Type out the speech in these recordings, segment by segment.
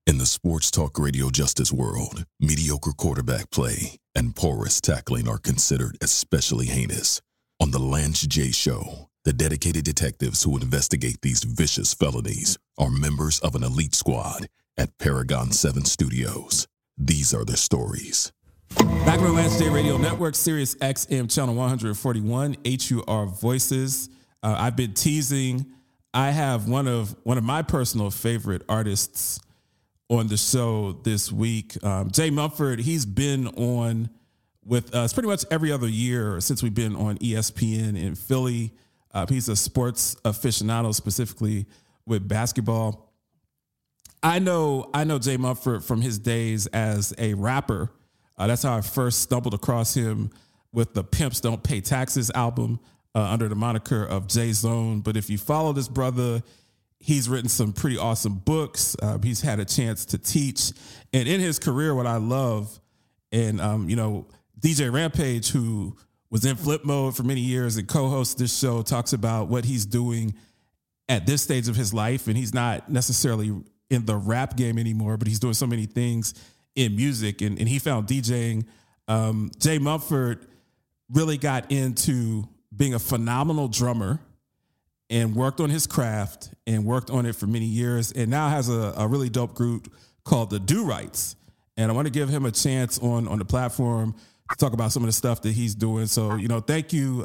In the sports talk radio justice world, mediocre quarterback play and porous tackling are considered especially heinous. On the Lance J Show, the dedicated detectives who investigate these vicious felonies are members of an elite squad at Paragon 7 Studios. These are their stories. Back on the Lance J Radio Network, Sirius XM Channel 141, HUR Voices. I've been teasing. I have one of my personal favorite artists on the show this week. Jay Mumford, he's been on with us pretty much every other year since we've been on ESPN in Philly. He's a sports aficionado, specifically with basketball. I know Jay Mumford from his days as a rapper. That's how I first stumbled across him with the Pimps Don't Pay Taxes album under the moniker of Jay Zone. But if you follow this brother, he's written some pretty awesome books. He's had a chance to teach. And in his career, what I love, and, DJ Rampage, who was in Flip Mode for many years and co-hosts this show, talks about what he's doing at this stage of his life. And he's not necessarily in the rap game anymore, but he's doing so many things in music. And he found DJing. Jay Mumford really got into being a phenomenal drummer and worked on his craft and worked on it for many years, and now has a really dope group called the Do Rights. And I want to give him a chance on the platform to talk about some of the stuff that he's doing. So, thank you,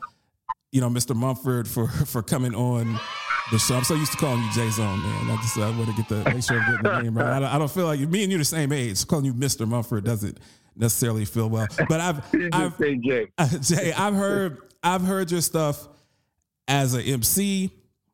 Mr. Mumford for coming on the show. I'm so used to calling you Jay Zone, man. I want to make sure I'm getting the name right. I don't feel like me and you the same age. Calling you Mr. Mumford doesn't necessarily feel well. But Jay, I've heard your stuff as an MC.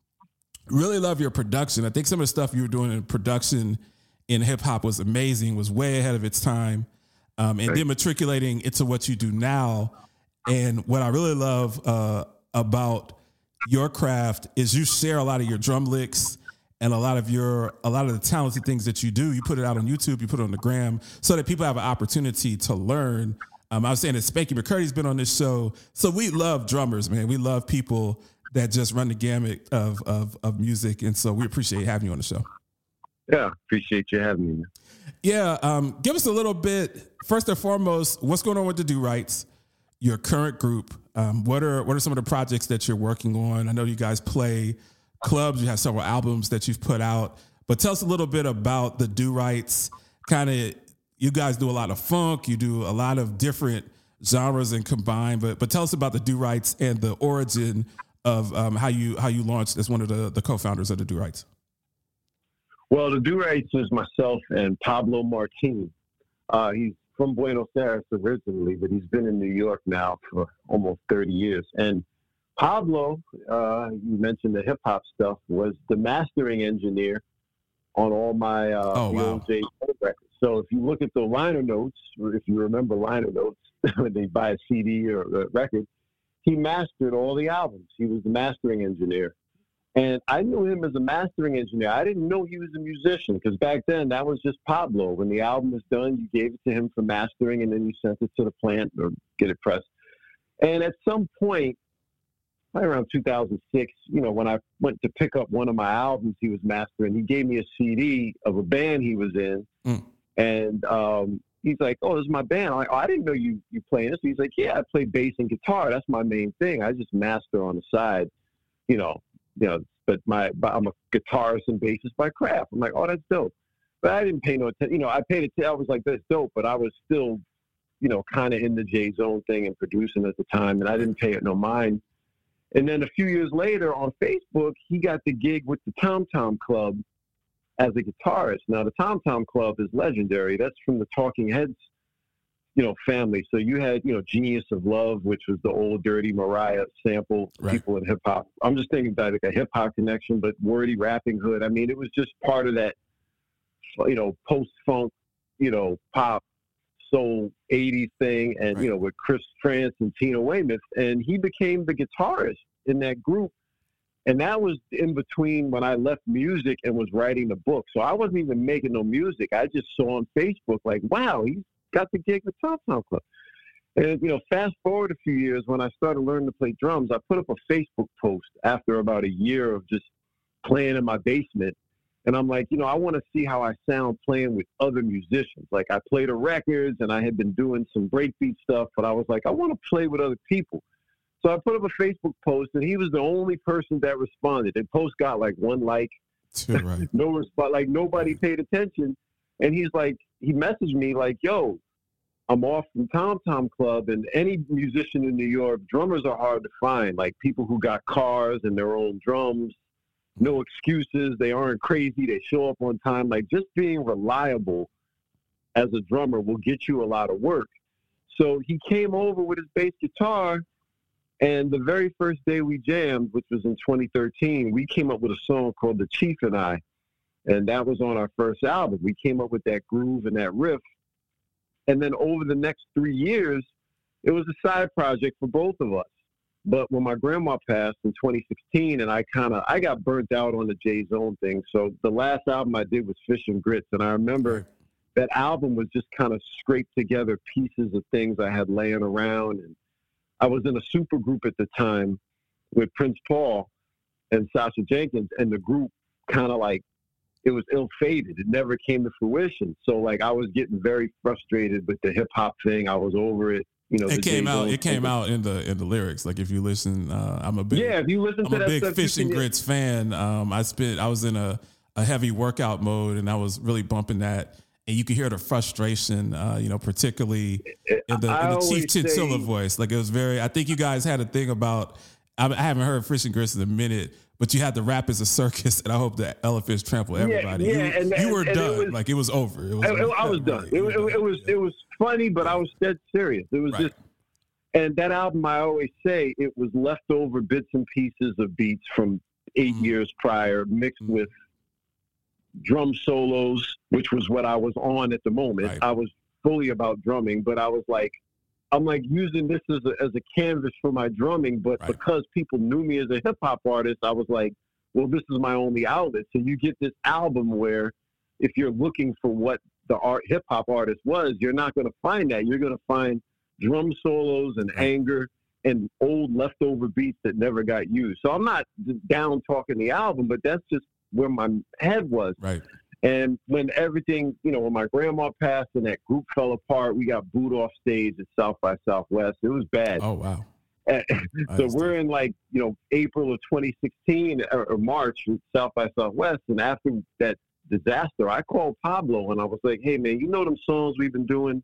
Really love your production. I think some of the stuff you were doing in production in hip hop was amazing, was way ahead of its time. And then matriculating into what you do now. And what I really love about your craft is you share a lot of your drum licks and a lot of the talented things that you do. You put it out on YouTube, you put it on the gram, so that people have an opportunity to learn. I was saying that Spanky McCurdy's been on this show. So we love drummers, man. We love people that just run the gamut of music. And so we appreciate having you on the show. Yeah, appreciate you having me. Yeah, give us a little bit, first and foremost, what's going on with the Do Rights, your current group? What are some of the projects that you're working on? I know you guys play clubs. You have several albums that you've put out. But tell us a little bit about the Do Rights. You guys do a lot of funk. You do a lot of different genres and combine. But tell us about the Do Rights and the origin of how you launched as one of the co-founders of the Do Rights. Well, the Do Rights is myself and Pablo Martin. He's from Buenos Aires originally, but he's been in New York now for almost 30 years. And Pablo, you mentioned the hip hop stuff, was the mastering engineer on all my old J records. So if you look at the liner notes, or if you remember liner notes, when they buy a CD or a record, he mastered all the albums. He was the mastering engineer. And I knew him as a mastering engineer. I didn't know he was a musician, because back then that was just Pablo. When the album was done, you gave it to him for mastering, and then you sent it to the plant or get it pressed. And at some point, probably around 2006, when I went to pick up one of my albums he was mastering, he gave me a CD of a band he was in. And he's like, "Oh, this is my band." I'm like, "Oh, I didn't know you playing this." He's like, "Yeah, I play bass and guitar. That's my main thing. I just master on the side, but I'm a guitarist and bassist by craft." I'm like, "Oh, that's dope." But I didn't pay no attention. I paid attention. I was like, "That's dope," but I was still, kind of in the J Zone thing and producing at the time, and I didn't pay it no mind. And then a few years later on Facebook, he got the gig with the Tom Tom Club as a guitarist. Now, the Tom Tom Club is legendary. That's from the Talking Heads, family. So you had, Genius of Love, which was the old Dirty Mariah sample, right. People in hip hop. I'm just thinking about like a hip hop connection, but wordy rapping hood. I mean, it was just part of that, post-funk, pop, soul 80s thing. And, right. With Chris France and Tina Weymouth. And he became the guitarist in that group. And that was in between when I left music and was writing the book. So I wasn't even making no music. I just saw on Facebook, like, wow, he's got the gig with Tom Tom Club. And, fast forward a few years, when I started learning to play drums, I put up a Facebook post after about a year of just playing in my basement. And I'm like, I want to see how I sound playing with other musicians. Like, I play the records, and I had been doing some breakbeat stuff, but I was like, I want to play with other people. So I put up a Facebook post, and he was the only person that responded. The post got like one like, right. no response, like nobody paid attention. And he messaged me like, yo, I'm off from Tom Tom Club, and any musician in New York, drummers are hard to find, like people who got cars and their own drums, no excuses, they aren't crazy, they show up on time. Like, just being reliable as a drummer will get you a lot of work. So he came over with his bass guitar, and the very first day we jammed, which was in 2013, we came up with a song called The Chief and I, and that was on our first album. We came up with that groove and that riff. And then over the next 3 years, it was a side project for both of us. But when my grandma passed in 2016, and I got burnt out on the Jay Zone thing. So the last album I did was Fish and Grits. And I remember that album was just kind of scraped together pieces of things I had laying around. And I was in a super group at the time with Prince Paul and Sasha Jenkins, and the group kind of like, it was ill-fated. It never came to fruition. So, like, I was getting very frustrated with the hip-hop thing. I was over it. It came out in the lyrics. Like, if you listen, if you listen to that big stuff, Fish and Grits fan. I was in a heavy workout mode, and I was really bumping that. And you could hear the frustration, particularly in the Chief Chinchilla voice. Like, it was very, I think you guys had a thing about, I haven't heard Fish and Grits in a minute, but you had the rap as a circus, and I hope that Elephants trample everybody. You were done. It was over. I was done. It was funny, but I was dead serious. It was just, and that album, I always say, it was leftover bits and pieces of beats from 8 years prior, mixed with drum solos, which was what I was on at the moment. Right. I was fully about drumming, but I was like, I'm like using this as a canvas for my drumming, but because people knew me as a hip hop artist, I was like, well, this is my only outlet. So you get this album where if you're looking for what the hip hop artist was, you're not going to find that. You're going to find drum solos and anger and old leftover beats that never got used. So I'm not down talking the album, but that's just where my head was. Right. And when everything, when my grandma passed and that group fell apart, we got booed off stage at South by Southwest. It was bad. Oh, wow. So we're in April of 2016 or March with South by Southwest. And after that disaster, I called Pablo and I was like, hey, man, them songs we've been doing?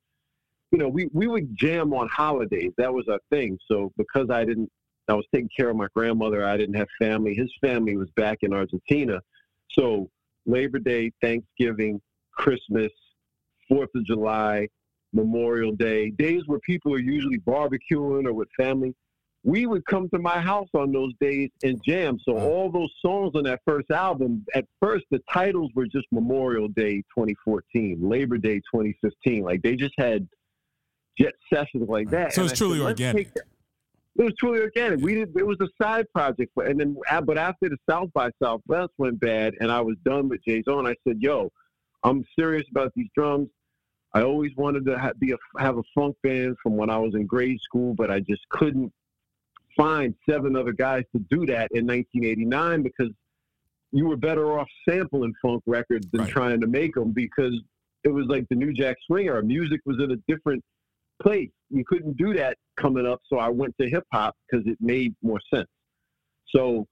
We would jam on holidays. That was our thing. So because I was taking care of my grandmother, I didn't have family. His family was back in Argentina. So Labor Day, Thanksgiving, Christmas, 4th of July, Memorial Day, days where people are usually barbecuing or with family, we would come to my house on those days and jam. So all those songs on that first album, at first the titles were just Memorial Day 2014, Labor Day 2015. Like, they just had jet sessions like that. So it's truly organic. It was truly organic. It was a side project, but after the South by Southwest went bad and I was done with Jay Zone, I said, "Yo, I'm serious about these drums. I always wanted to have a funk band from when I was in grade school, but I just couldn't find 7 other guys to do that in 1989 because you were better off sampling funk records than trying to make them because it was like the New Jack Swing era. Music was in a different place. You couldn't do that coming up, so I went to hip-hop because it made more sense. So,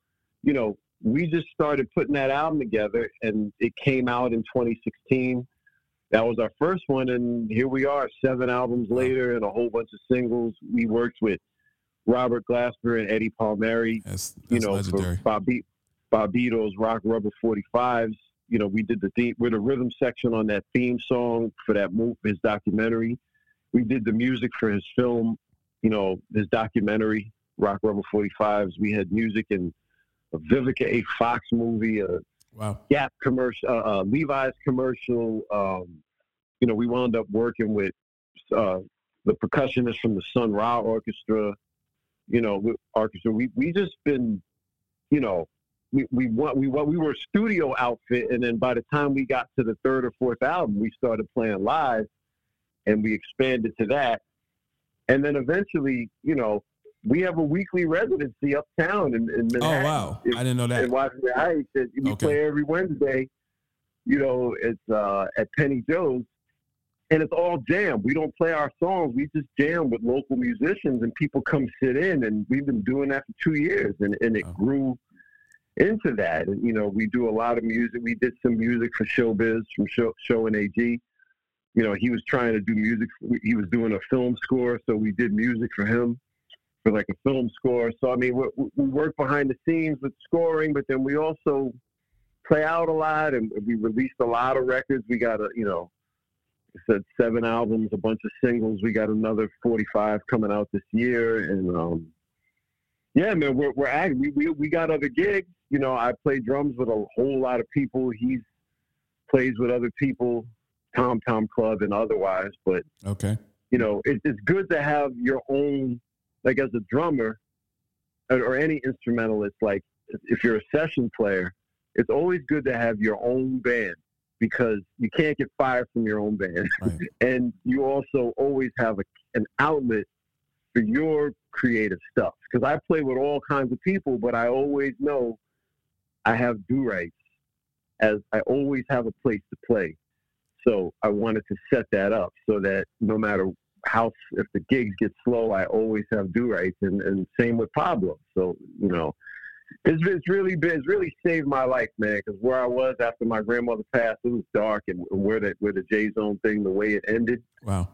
we just started putting that album together, and it came out in 2016. That was our first one, and here we are, 7 albums later and a whole bunch of singles. We worked with Robert Glasper and Eddie Palmieri, that's legendary. For Bobito's Rock Rubber 45s. We did we're the rhythm section on that theme song for that his documentary. We did the music for his film, his documentary, Rock Rubber 45s. We had music in a Vivica A. Fox movie, a Gap commercial, Levi's commercial. We wound up working with the percussionists from the Sun Ra Orchestra, orchestra. We just been, we were a studio outfit, and then by the time we got to the 3rd or 4th album, we started playing live. And we expanded to that. And then eventually, we have a weekly residency uptown in Manhattan. Oh, wow. I didn't know that. In Washington Heights. We play every Wednesday. it's at Penny Joe's, and it's all jam. We don't play our songs. We just jam with local musicians, and people come sit in, and we've been doing that for 2 years, and it grew into that. And, we do a lot of music. We did some music for Showbiz from Show and AG. He was trying to do music. He was doing a film score, so we did music for him for like a film score. So, I mean, we work behind the scenes with scoring, but then we also play out a lot, and we released a lot of records. We got I said 7 albums, a bunch of singles. We got another 45 coming out this year, and yeah, man, we're active. We got other gigs. I play drums with a whole lot of people. He plays with other people, Tom Club and otherwise. But okay, it's good to have your own, like as a drummer or any instrumentalist. Like if you're a session player, it's always good to have your own band, because you can't get fired from your own band. Right. And you also always have an outlet for your creative stuff. Because I play with all kinds of people, but I always know I have do-rights, as I always have a place to play. So I wanted to set that up so that no matter if the gigs get slow, I always have do-rights, and same with Pablo. So, it's really saved my life, man, because where I was after my grandmother passed, it was dark, and where the J-Zone thing, the way it ended, wow,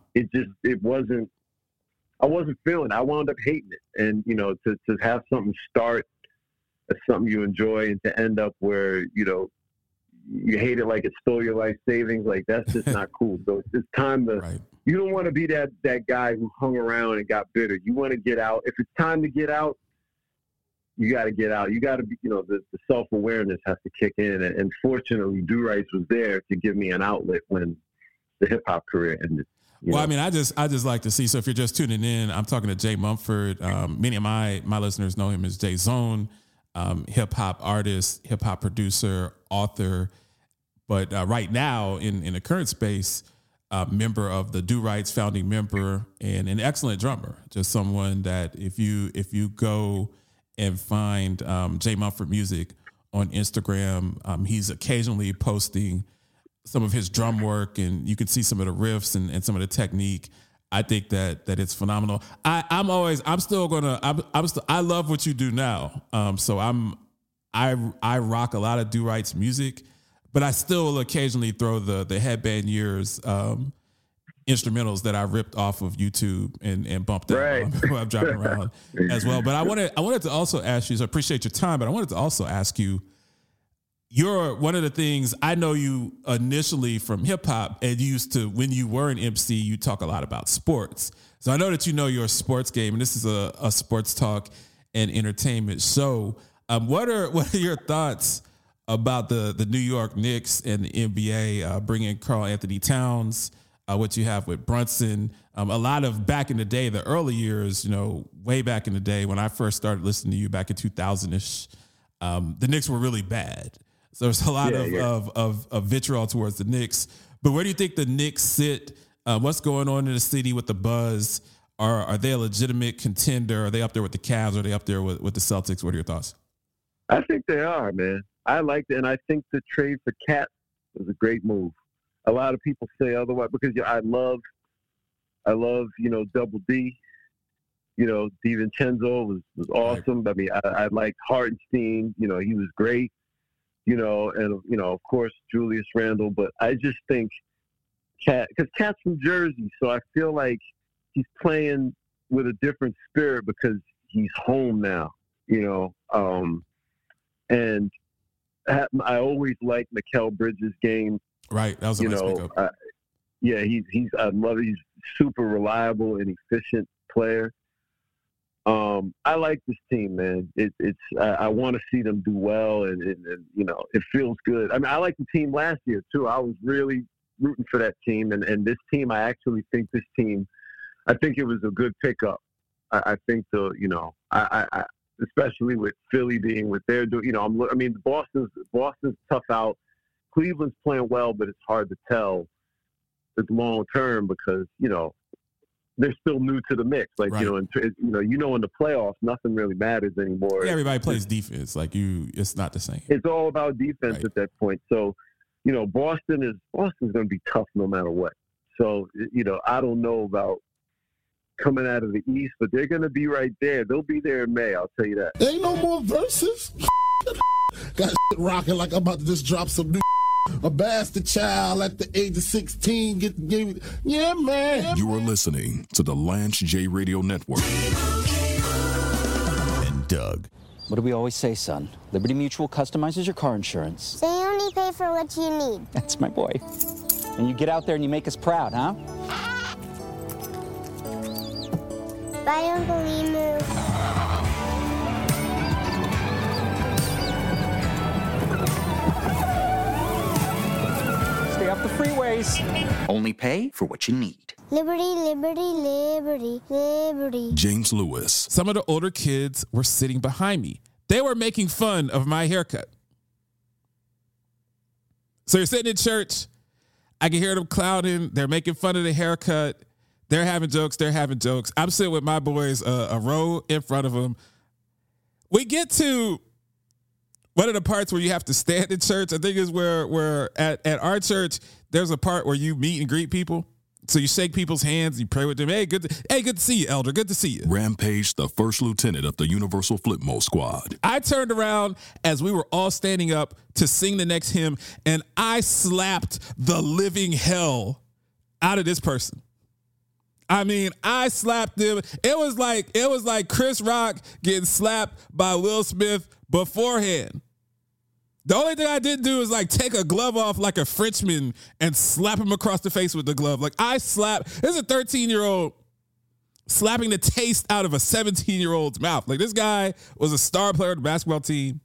I wasn't feeling it. I wound up hating it. And, to have something start as something you enjoy, and to end up where, you hate it like it stole your life savings, like that's just not cool. So it's time to, right. You don't want to be that guy who hung around and got bitter. You want to get out. If it's time to get out, you got to get out. You got to be, the self-awareness has to kick in. And fortunately, Do Rights was there to give me an outlet when the hip-hop career ended. Well, I mean, I just like to see. So if you're just tuning in, I'm talking to Jay Mumford. Many of my listeners know him as J-Zone, hip hop artist, hip hop producer, author. But right now in the current space, member of the Do Rights, founding member, and an excellent drummer. Just someone that if you go and find Jay Mumford Music on Instagram, he's occasionally posting some of his drum work, and you can see some of the riffs and some of the technique. I think that it's phenomenal. I love what you do now. So I rock a lot of Do Rights music, but I still will occasionally throw the Headband Years instrumentals that I ripped off of YouTube and bumped out while I'm driving around as well. But I wanted to also ask you, so I appreciate your time, but I wanted to also ask you, you're one of the things I know you initially from hip hop, and when you were an MC, you talk a lot about sports. So I know that you know your sports game, and this is a sports talk and entertainment show. What are your thoughts about the New York Knicks and the NBA bringing Karl Anthony Towns? What you have with Brunson, a lot of back in the day, the early years, way back in the day when I first started listening to you back in 2000-ish, the Knicks were really bad. So there's a lot of vitriol towards the Knicks. But where do you think the Knicks sit? What's going on in the city with the buzz? Are they a legitimate contender? Are they up there with the Cavs? Are they up there with the Celtics? What are your thoughts? I think they are, man. I like it, and I think the trade for Cat was a great move. A lot of people say otherwise, because I love Double D. DiVincenzo was awesome. Right. I mean, I liked Hartenstein. He was great. And of course Julius Randle. But I just think Cat, because Cat's from Jersey, so I feel like he's playing with a different spirit because he's home now. And I always liked Mikal Bridges' game. Right, that was a nice pickup. I love it. He's super reliable and efficient player. I like this team, man. I want to see them do well, and it feels good. I mean, I like the team last year too. I was really rooting for that team, and this team, I actually think this team, I think it was a good pickup. I think I especially with Philly being what they're doing. Boston's tough out. Cleveland's playing well, but it's hard to tell it's long term because they're still new to the mix. Like right. In the playoffs, nothing really matters anymore. Yeah, everybody plays defense. It's not the same. It's all about defense right. At that point. So, Boston's going to be tough no matter what. So, I don't know about coming out of the East, but they're going to be right there. They'll be there in May, I'll tell you that. Ain't no more verses. Got shit rocking like I'm about to just drop some new a bastard child at the age of 16. Yeah, man. You are listening to the Lance J Radio Network. And Doug. What do we always say, son? Liberty Mutual customizes your car insurance. So you only pay for what you need. That's my boy. And you get out there and you make us proud, huh? Bye, Uncle Emu. Stay off the freeways. Only pay for what you need. Liberty, liberty, liberty, liberty. James Lewis. Some of the older kids were sitting behind me. They were making fun of my haircut. So you're sitting in church. I can hear them clowning. They're making fun of the haircut. They're having jokes. I'm sitting with my boys a row in front of them. We get to one of the parts where you have to stand in church. I think is where at our church, there's a part where you meet and greet people. So you shake people's hands, you pray with them. Hey, good to see you, Elder. Good to see you. Rampage, the first lieutenant of the Universal Flipmo Squad. I turned around as we were all standing up to sing the next hymn, and I slapped the living hell out of this person. I mean, I slapped them. It was like Chris Rock getting slapped by Will Smith beforehand. The only thing I didn't do is like take a glove off like a Frenchman and slap him across the face with the glove. Like I slapped, this is a 13-year-old slapping the taste out of a 17-year-old's mouth. Like this guy was a star player of the basketball team.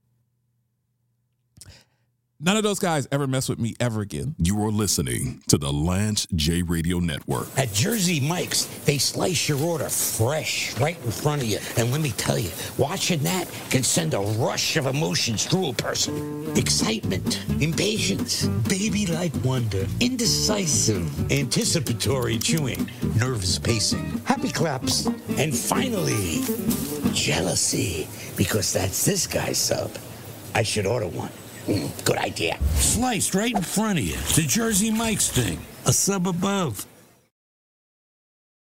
None of those guys ever mess with me ever again. You are listening to the Lance J Radio Network. At Jersey Mike's, they slice your order fresh right in front of you. And let me tell you, watching that can send a rush of emotions through a person. Excitement, impatience, baby-like wonder, indecisive, anticipatory chewing, nervous pacing, happy claps, and finally, jealousy, because that's this guy's sub. I should order one. Good idea. Sliced right in front of you. It's the Jersey Mike's thing. A sub above.